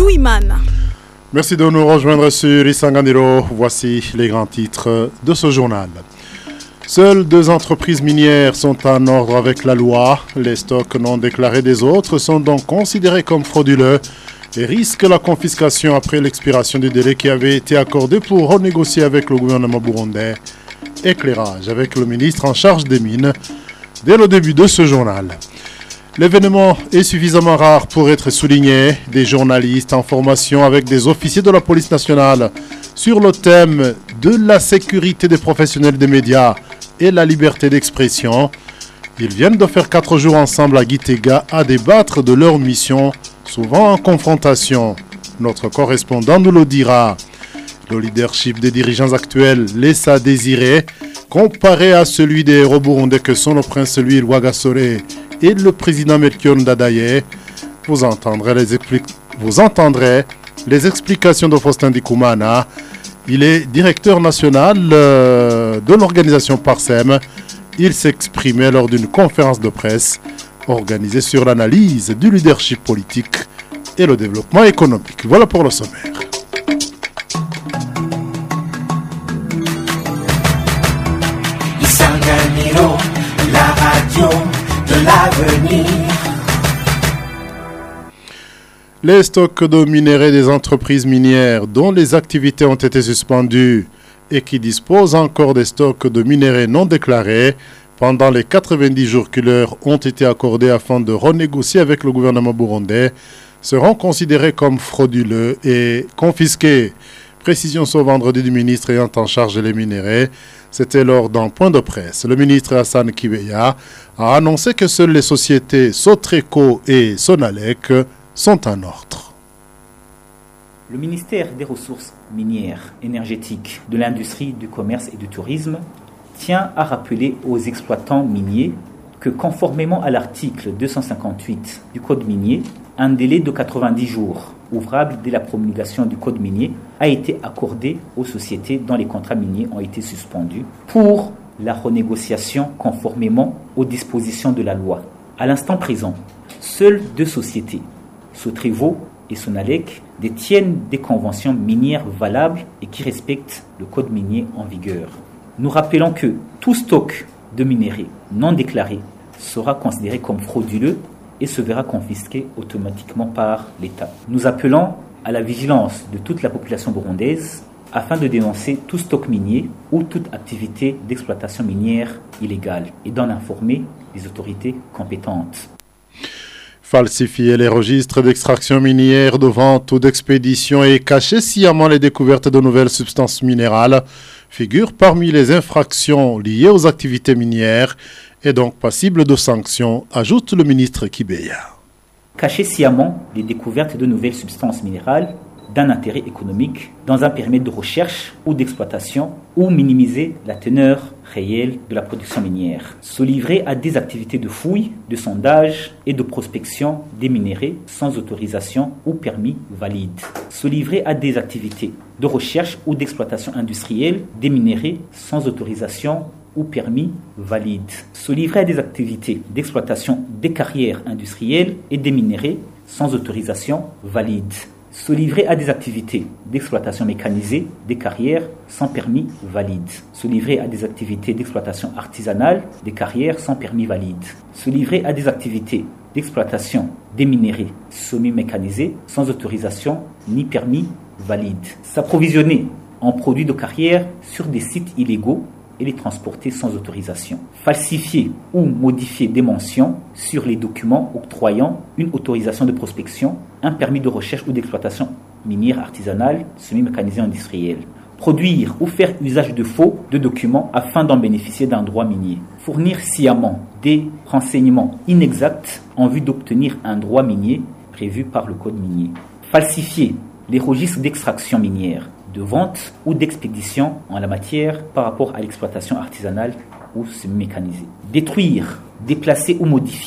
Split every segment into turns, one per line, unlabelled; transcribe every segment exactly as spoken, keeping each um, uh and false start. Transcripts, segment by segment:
Douimana.
Merci de nous rejoindre sur Isanganiro. Voici les grands titres de ce journal. Seules deux entreprises minières sont en ordre avec la loi. Les stocks non déclarés des autres sont donc considérés comme frauduleux et risquent la confiscation après l'expiration du délai qui avait été accordé pour renégocier avec le gouvernement burundais. Éclairage avec le ministre en charge des mines dès le début de ce journal. L'événement est suffisamment rare pour être souligné. Des journalistes en formation avec des officiers de la police nationale sur le thème de la sécurité des professionnels des médias et la liberté d'expression. Ils viennent de faire quatre jours ensemble à Gitega à débattre de leur mission, souvent en confrontation. Notre correspondant nous le dira. Le leadership des dirigeants actuels laisse à désirer, comparé à celui des héros burundais que sont le prince Louis Rwagasore et le président Melchior Ndadaye. Vous entendrez les, expli- vous entendrez les explications de Faustin Ndikumana. Il est directeur national euh, de l'organisation Parsem. Il s'exprimait lors d'une conférence de presse organisée sur l'analyse du leadership politique et le développement économique. Voilà pour le sommaire.
Isanganiro, la radio de l'avenir.
Les stocks de minerais des entreprises minières dont les activités ont été suspendues et qui disposent encore des stocks de minerais non déclarés pendant les quatre-vingt-dix jours qui leur ont été accordés afin de renégocier avec le gouvernement burundais seront considérés comme frauduleux et confisqués. Précision ce vendredi du ministre ayant en charge les minerais. C'était lors d'un point de presse. Le ministre Hassan Kibeya a annoncé que seules les sociétés Sotreco et Sonalek sont en ordre.
Le ministère des Ressources minières, énergétiques, de l'industrie, du commerce et du tourisme tient à rappeler aux exploitants miniers que conformément à l'article deux cent cinquante-huit du Code minier, un délai de quatre-vingt-dix jours, ouvrable dès la promulgation du Code minier, a été accordé aux sociétés dont les contrats miniers ont été suspendus pour la renégociation conformément aux dispositions de la loi. À l'instant présent, seules deux sociétés, Sotrevo et Sonalek, détiennent des conventions minières valables et qui respectent le code minier en vigueur. Nous rappelons que tout stock de minerais non déclaré sera considéré comme frauduleux et se verra confisqué automatiquement par l'État. Nous appelons à la vigilance de toute la population burundaise afin de dénoncer tout stock minier ou toute activité d'exploitation minière illégale et d'en informer les autorités compétentes.
Falsifier les registres d'extraction minière, de vente ou d'expédition et cacher sciemment les découvertes de nouvelles substances minérales figurent parmi les infractions liées aux activités minières et donc passibles de sanctions, ajoute le ministre Kibeya.
Cacher sciemment les découvertes de nouvelles substances minérales d'un intérêt économique dans un périmètre de recherche ou d'exploitation ou minimiser la teneur réelle de la production minière. Se livrer à des activités de fouille, de sondage et de prospection des minéraux sans autorisation ou permis valide. Se livrer à des activités de recherche ou d'exploitation industrielle des minéraux sans autorisation ou permis valide. Se livrer à des activités d'exploitation des carrières industrielles et des minéraux sans autorisation valide. Se livrer à des activités d'exploitation mécanisée des carrières sans permis valide. Se livrer à des activités d'exploitation artisanale des carrières sans permis valide. Se livrer à des activités d'exploitation des minéraux semi-mécanisés sans autorisation ni permis valide. S'approvisionner en produits de carrière sur des sites illégaux et les transporter sans autorisation. Falsifier ou modifier des mentions sur les documents octroyant une autorisation de prospection, un permis de recherche ou d'exploitation minière artisanale, semi-mécanisée industrielle. Produire ou faire usage de faux de documents afin d'en bénéficier d'un droit minier. Fournir sciemment des renseignements inexacts en vue d'obtenir un droit minier prévu par le code minier. Falsifier les registres d'extraction minière, de vente ou d'expédition en la matière par rapport à l'exploitation artisanale ou semi-mécanisée. Détruire, déplacer ou modifier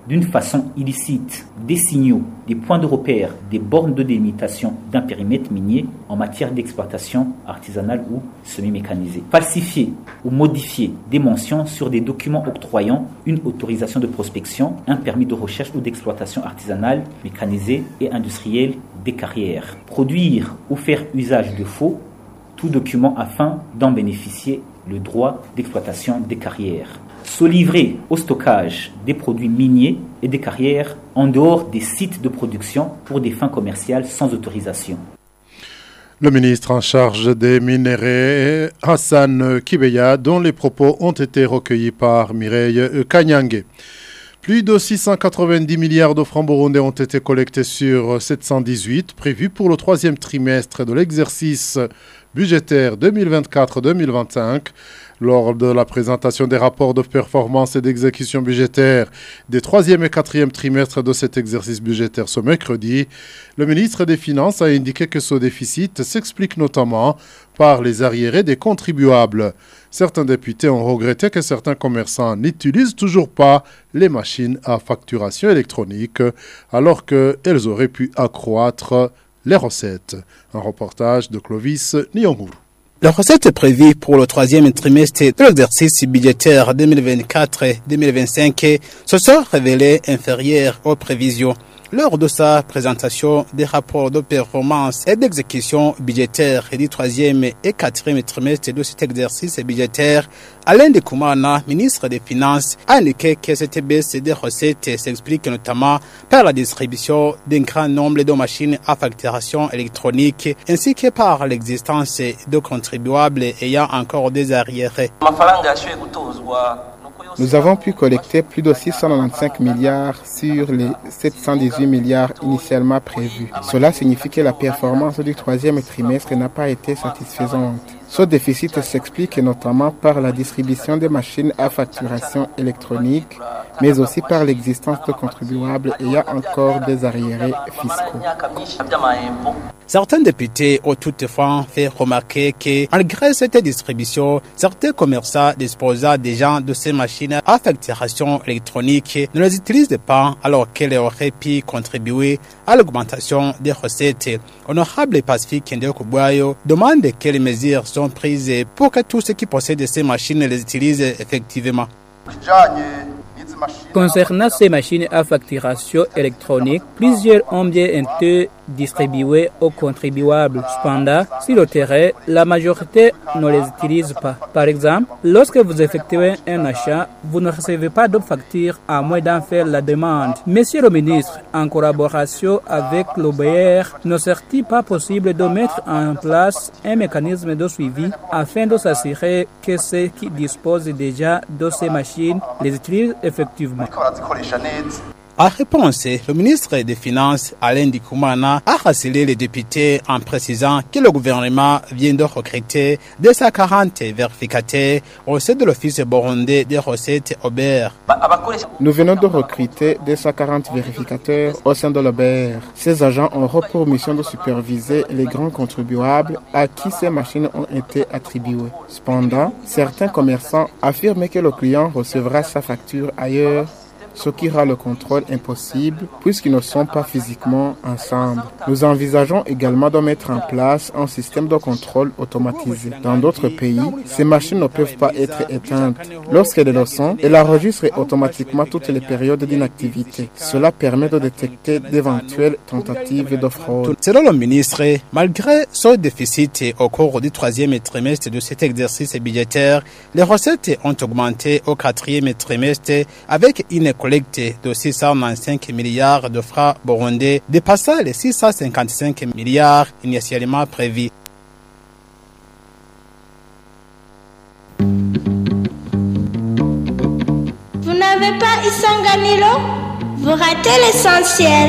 d'une façon illicite des signaux, des points de repère, des bornes de délimitation d'un périmètre minier en matière d'exploitation artisanale ou semi-mécanisée. Falsifier ou modifier des mentions sur des documents octroyant une autorisation de prospection, un permis de recherche ou d'exploitation artisanale, mécanisée et industrielle des carrières. Produire ou faire usage de faux, tout document afin d'en bénéficier le droit d'exploitation des carrières. Se livrer au stockage des produits miniers et des carrières en dehors des sites de production pour des fins commerciales sans autorisation.
Le ministre en charge des minéraux, Hassan Kibeya, dont les propos ont été recueillis par Mireille Kanyangé. Plus de six cent quatre-vingt-dix milliards de francs burundais ont été collectés sur sept cent dix-huit, prévus pour le troisième trimestre de l'exercice budgétaire deux mille vingt-quatre deux mille vingt-cinq. Lors de la présentation des rapports de performance et d'exécution budgétaire des troisième et quatrième trimestres de cet exercice budgétaire ce mercredi, le ministre des Finances a indiqué que ce déficit s'explique notamment par les arriérés des contribuables. Certains députés ont regretté que certains commerçants n'utilisent toujours pas les machines à facturation électronique alors qu'elles auraient pu accroître les recettes. Un reportage de Clovis Nyonguru.
Les recettes prévues pour le troisième trimestre de l'exercice budgétaire deux mille vingt-quatre deux mille vingt-cinq se sont révélées inférieures aux prévisions. Lors de sa présentation des rapports de performance et d'exécution budgétaire du troisième et quatrième trimestre de cet exercice budgétaire, Alain Ndikumana, ministre des Finances, a indiqué que cette baisse des recettes s'explique notamment par la distribution d'un grand nombre de machines à facturation électronique ainsi que par l'existence de contribuables ayant encore des arriérés.
Nous avons pu collecter plus de six cent quatre-vingt-quinze milliards sur les sept cent dix-huit milliards initialement prévus. Cela signifie que la performance du troisième trimestre n'a pas été satisfaisante. Ce déficit s'explique notamment par la distribution des machines à facturation électronique, mais aussi par l'existence de contribuables ayant encore des arriérés fiscaux.
Certains députés ont toutefois fait remarquer que, malgré cette distribution, certains commerçants disposant déjà de ces machines à facturation électronique ne les utilisent pas alors qu'elles auraient pu contribuer à l'augmentation des recettes. Honorable Pacifique Ndekubwayo demande quelles mesures sont prises pour que tous ceux qui possèdent ces machines les utilisent effectivement.
Concernant ces machines à facturation électronique, plusieurs ont bien été distribuées aux contribuables. Cependant, sur le terrain, la majorité ne les utilise pas. Par exemple, lorsque vous effectuez un achat, vous ne recevez pas de facture à moins d'en faire la demande. Monsieur le ministre, en collaboration avec l'O B R, ne serait-il pas possible de mettre en place un mécanisme de suivi afin de s'assurer que ceux qui disposent déjà de ces machines les utilisent effectivement?
En réponse, le ministre des Finances, Alain Ndikumana, a rassuré les députés en précisant que le gouvernement vient de recruter deux cent quarante vérificateurs au sein de l'Office burundais des recettes O B R.
Nous venons de recruter deux cent quarante vérificateurs au sein de l'O B R. Ces agents auront pour mission de superviser les grands contribuables à qui ces machines ont été attribuées. Cependant, certains commerçants affirment que le client recevra sa facture ailleurs, ce qui rend le contrôle impossible puisqu'ils ne sont pas physiquement ensemble. Nous envisageons également de mettre en place un système de contrôle automatisé. Dans d'autres pays, ces machines ne peuvent pas être éteintes. Lorsqu'elles le sont, elles enregistrent automatiquement toutes les périodes d'inactivité. Cela permet de détecter d'éventuelles tentatives de fraude.
Selon le ministre, malgré ce déficit au cours du troisième trimestre de cet exercice budgétaire, les recettes ont augmenté au quatrième trimestre avec une collecte de six cent quatre-vingt-quinze milliards de francs burundais, dépassant les six cent cinquante-cinq milliards initialement prévus.
Vous n'avez pas Isanganilo? Vous ratez l'essentiel.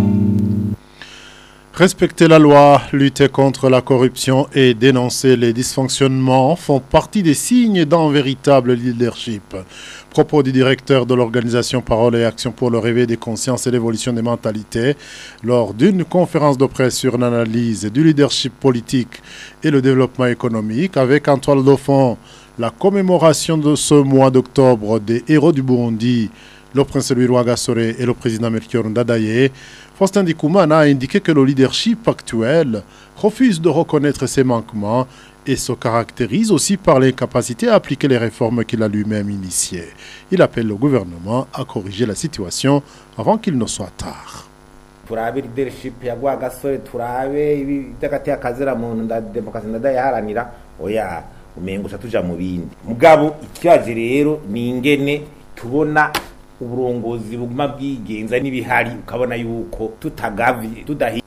Respecter la loi, lutter contre la corruption et dénoncer les dysfonctionnements font partie des signes d'un véritable leadership. Propos du directeur de l'organisation Parole et Action pour le réveil des consciences et l'évolution des mentalités lors d'une conférence de presse sur l'analyse du leadership politique et le développement économique avec en toile de fond la commémoration de ce mois d'octobre des héros du Burundi Le prince Louis Rwagasore et le président Melchior Ndadaye, Faustin Ndikumana a indiqué que le leadership actuel refuse de reconnaître ses manquements et se caractérise aussi par l'incapacité à appliquer les réformes qu'il a lui-même initiées. Il appelle le gouvernement à corriger la situation avant qu'il ne soit tard.
turabe leadership ya Rwagasore turabe iby'agati akazira muntu nda demokarasi ndadayaharanira oya umengo tuja mu bindi mugabo ikibaje rero ni ingene tubona uburongozi buguma bwigenza n'ibihari ukabona yuko tutagavi tudahi.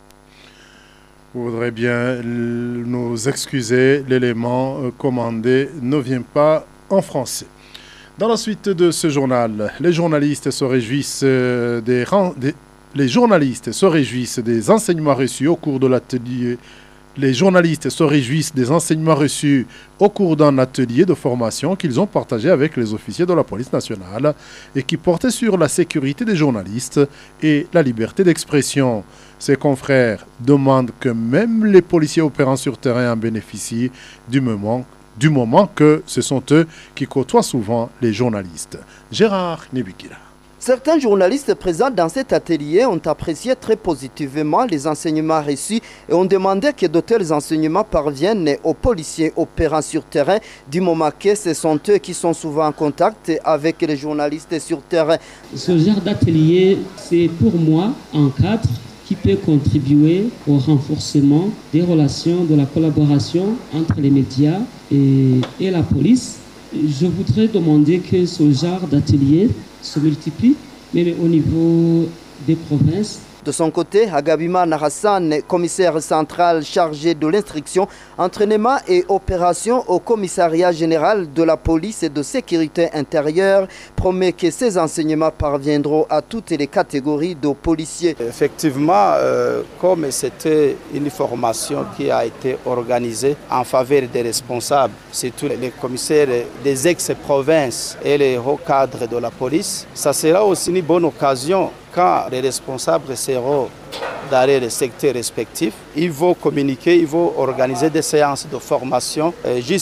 Vous voudrez bien nous excuser, l'élément commandé ne vient pas en français. Dans la suite de ce journal, les journalistes se réjouissent des, des, les journalistes se réjouissent des enseignements reçus au cours de l'atelier. Les journalistes se réjouissent des enseignements reçus au cours d'un atelier de formation qu'ils ont partagé avec les officiers de la police nationale et qui portait sur la sécurité des journalistes et la liberté d'expression. Ses confrères demandent que même les policiers opérant sur terrain en bénéficient du moment, du moment que ce sont eux qui côtoient souvent les journalistes. Gérard Nibikira.
Certains journalistes présents dans cet atelier ont apprécié très positivement les enseignements reçus et ont demandé que de tels enseignements parviennent aux policiers opérant sur terrain, du moment que ce sont eux qui sont souvent en contact avec les journalistes sur terrain.
Ce genre d'atelier, c'est pour moi un cadre qui peut contribuer au renforcement des relations, de la collaboration entre les médias et, et la police. Je voudrais demander que ce genre d'atelier se multiplie, mais au niveau des provinces.
De son côté, Agabimana Hassan, commissaire central chargé de l'instruction, entraînement et opération au commissariat général de la police et de sécurité intérieure, promet que ces enseignements parviendront à toutes les catégories de policiers.
Effectivement, euh, comme c'était une formation qui a été organisée en faveur des responsables, surtout les commissaires des ex-provinces et les hauts cadres de la police, ça sera aussi une bonne occasion. Quand les responsables seront dans les secteurs respectifs, ils vont communiquer, ils vont organiser des séances de formation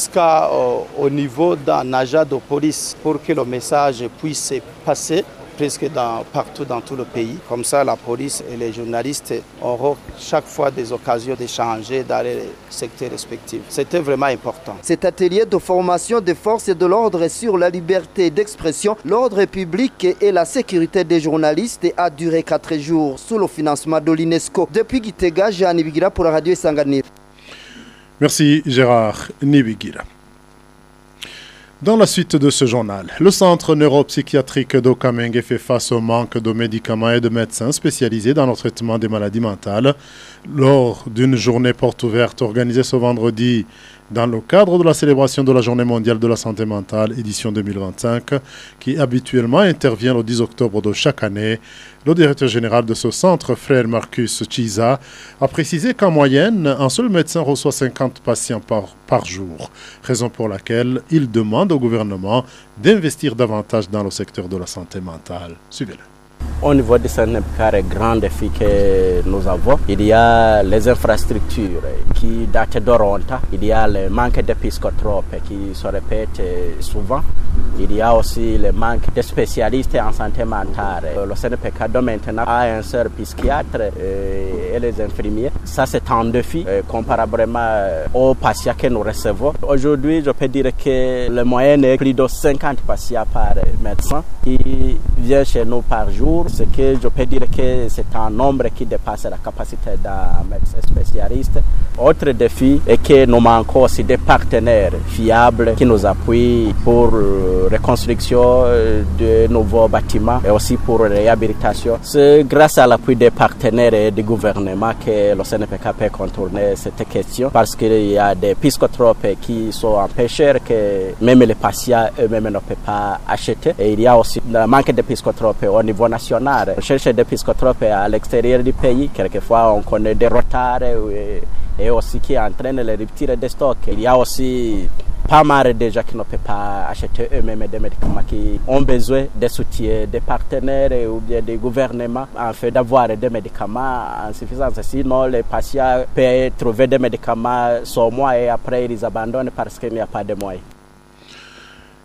jusqu'au niveau d'un agent de police pour que le message puisse passer presque dans, partout dans tout le pays. Comme ça, la police et les journalistes auront chaque fois des occasions d'échanger dans les secteurs respectifs. C'était vraiment important.
Cet atelier de formation des forces de l'ordre sur la liberté d'expression, l'ordre public et la sécurité des journalistes a duré quatre jours sous le financement de l'UNESCO. Depuis Gitega, Jean Nibigira pour la radio Isanganiro.
Merci Gérard Nibigira. Dans la suite de ce journal, le centre neuropsychiatrique d'Okamenge fait face au manque de médicaments et de médecins spécialisés dans le traitement des maladies mentales. Lors d'une journée porte ouverte organisée ce vendredi dans le cadre de la célébration de la Journée mondiale de la santé mentale, édition deux mille vingt-cinq, qui habituellement intervient le dix octobre de chaque année, le directeur général de ce centre, frère Marcus Chiza, a précisé qu'en moyenne, un seul médecin reçoit cinquante patients par, par jour, raison pour laquelle il demande au gouvernement d'investir davantage dans le secteur de la santé mentale. Suivez-le.
Au niveau de ce grand défi que nous avons, il y a les infrastructures qui datent d'Oronta, il y a le manque de psychotropes qui se répète souvent, il y a aussi le manque de spécialistes en santé mentale. Le C N P K maintenant a un seul psychiatre et les infirmiers. Ça, c'est un défi comparablement aux patients que nous recevons. Aujourd'hui, je peux dire que le moyen est plus de cinquante patients par médecin qui viennent chez nous par jour. Ce que je peux dire que c'est un nombre qui dépasse la capacité d'un médecin spécialiste. Autre défi est que nous manquons aussi des partenaires fiables qui nous appuient pour la reconstruction de nouveaux bâtiments et aussi pour la réhabilitation. C'est grâce à l'appui des partenaires et du gouvernement que le C N P K peut contourner cette question parce qu'il y a des psychotropes qui sont en pécheur que même les patients eux-mêmes ne peuvent pas acheter. Et il y a aussi le manque de psychotropes au niveau national. On cherche des psychotropes à l'extérieur du pays. Quelquefois, on connaît des retards et, et aussi qui entraînent les ruptures des stocks. Il y a aussi pas mal de gens qui ne peuvent pas acheter eux-mêmes des médicaments qui ont besoin de soutien des partenaires ou bien des gouvernements en fait d'avoir des médicaments en suffisance. Sinon, les patients peuvent trouver des médicaments sur mois et après ils abandonnent parce qu'il n'y a pas de moyens.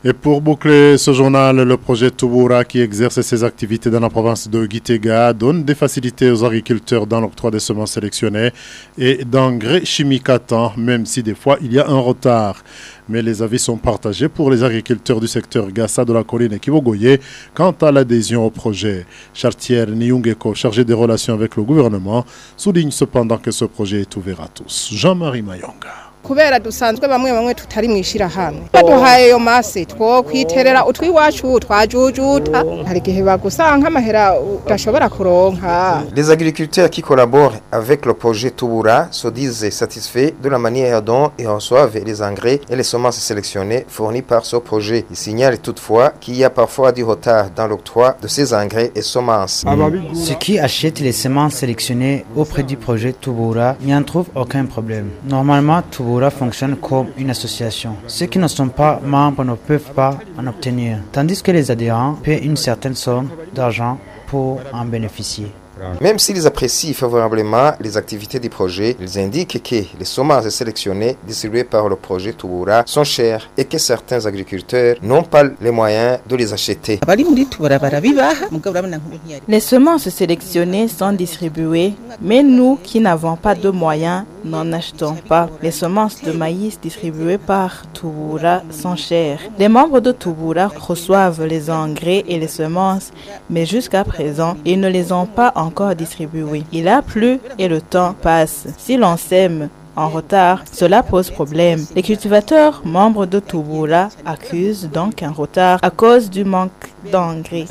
Et pour boucler ce journal, le projet Touboura qui exerce ses activités dans la province de Gitega donne des facilités aux agriculteurs dans l'octroi des semences sélectionnées et d'engrais chimiques à temps, même si des fois il y a un retard. Mais les avis sont partagés pour les agriculteurs du secteur Gassa de la colline et Kivogoye quant à l'adhésion au projet. Chartier Niungeko, chargé des relations avec le gouvernement, souligne cependant que ce projet est ouvert à tous. Jean-Marie Mayonga.
kubera dusanzwe bamwe bamwe tutari mwishira hamwe baduhaye yo mase two kwiterera utwiwacu twajujuta hari gihe bagusanga amahera udashobora kuronka.
Les agriculteurs qui collaborent avec le projet Touboura se disent satisfaits de la manière dont ils reçoivent les engrais et les semences sélectionnées fournies par ce projet. Ils signalent toutefois qu'il y a parfois du retard dans l'octroi de ces engrais et semences.
Ceux qui achètent les semences sélectionnées auprès du projet Touboura n'y en trouvent aucun problème. Normalement, Touboura fonctionne comme une association. Ceux qui ne sont pas membres ne peuvent pas en obtenir, tandis que les adhérents paient une certaine somme d'argent pour en bénéficier.
Même s'ils apprécient favorablement les activités du projet, ils indiquent que les semences sélectionnées distribuées par le projet Touboura sont chères et que certains agriculteurs n'ont pas les moyens de les acheter.
Les semences sélectionnées sont distribuées, mais nous qui n'avons pas de moyens n'en achetons pas. Les semences de maïs distribuées par Touboura sont chères. Les membres de Touboura reçoivent les engrais et les semences, mais jusqu'à présent, ils ne les ont pas encore distribués. Il a plu et le temps passe. Si l'on sème en retard, cela pose problème. Les cultivateurs membres de Touboura accusent donc un retard à cause du manque d'engrais.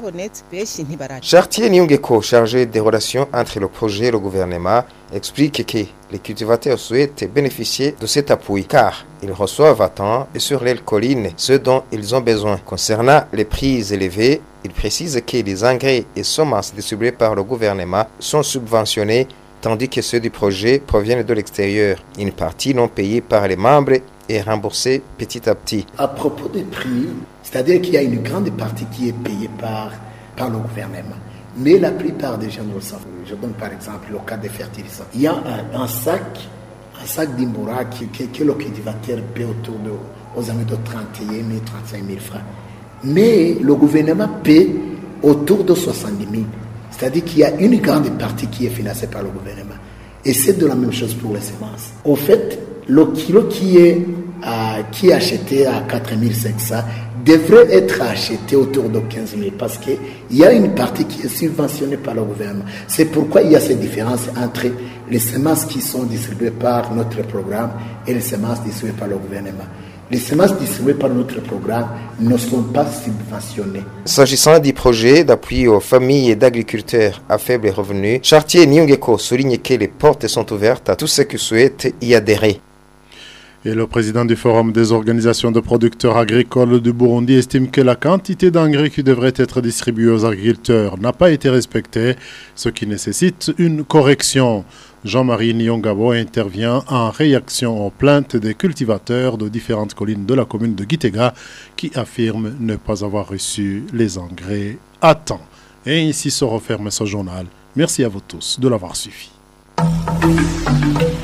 Chartier Niungeko, chargé des relations entre le projet et le gouvernement, explique que les cultivateurs souhaitent bénéficier de cet appui car ils reçoivent à temps et sur les collines ce dont ils ont besoin. Concernant les prix élevés, il précise que les engrais et semences distribués par le gouvernement sont subventionnés tandis que ceux du projet proviennent de l'extérieur. Une partie non payée par les membres est remboursée petit à petit.
À propos des prix, c'est-à-dire qu'il y a une grande partie qui est payée par, par le gouvernement. Mais la plupart des gens le savent. Je donne par exemple le cas des fertilisants. Il y a un, un sac, un sac d'Imboura que, que, que le cultivateur paie autour de, aux amis de trente et un mille, trente-cinq mille francs. Mais le gouvernement paie autour de soixante-dix mille. C'est-à-dire qu'il y a une grande partie qui est financée par le gouvernement. Et c'est de la même chose pour les semences. Au fait, le kilo qui est, euh, qui est acheté à quatre mille cinq cents devrait être acheté autour de quinze mille parce qu'il y a une partie qui est subventionnée par le gouvernement. C'est pourquoi il y a cette différence entre les semences qui sont distribuées par notre programme et les semences distribuées par le gouvernement. Les semences distribuées par notre programme ne sont pas subventionnées.
S'agissant du projet d'appui aux familles d'agriculteurs à faible revenu, Chartier Niungeko souligne que les portes sont ouvertes à tous ceux qui souhaitent y adhérer.
Et le président du Forum des organisations de producteurs agricoles du Burundi estime que la quantité d'engrais qui devrait être distribuée aux agriculteurs n'a pas été respectée, ce qui nécessite une correction. Jean-Marie Niongabo intervient en réaction aux plaintes des cultivateurs de différentes collines de la commune de Gitega qui affirment ne pas avoir reçu les engrais à temps. Et ainsi se referme ce journal. Merci à vous tous de l'avoir suivi.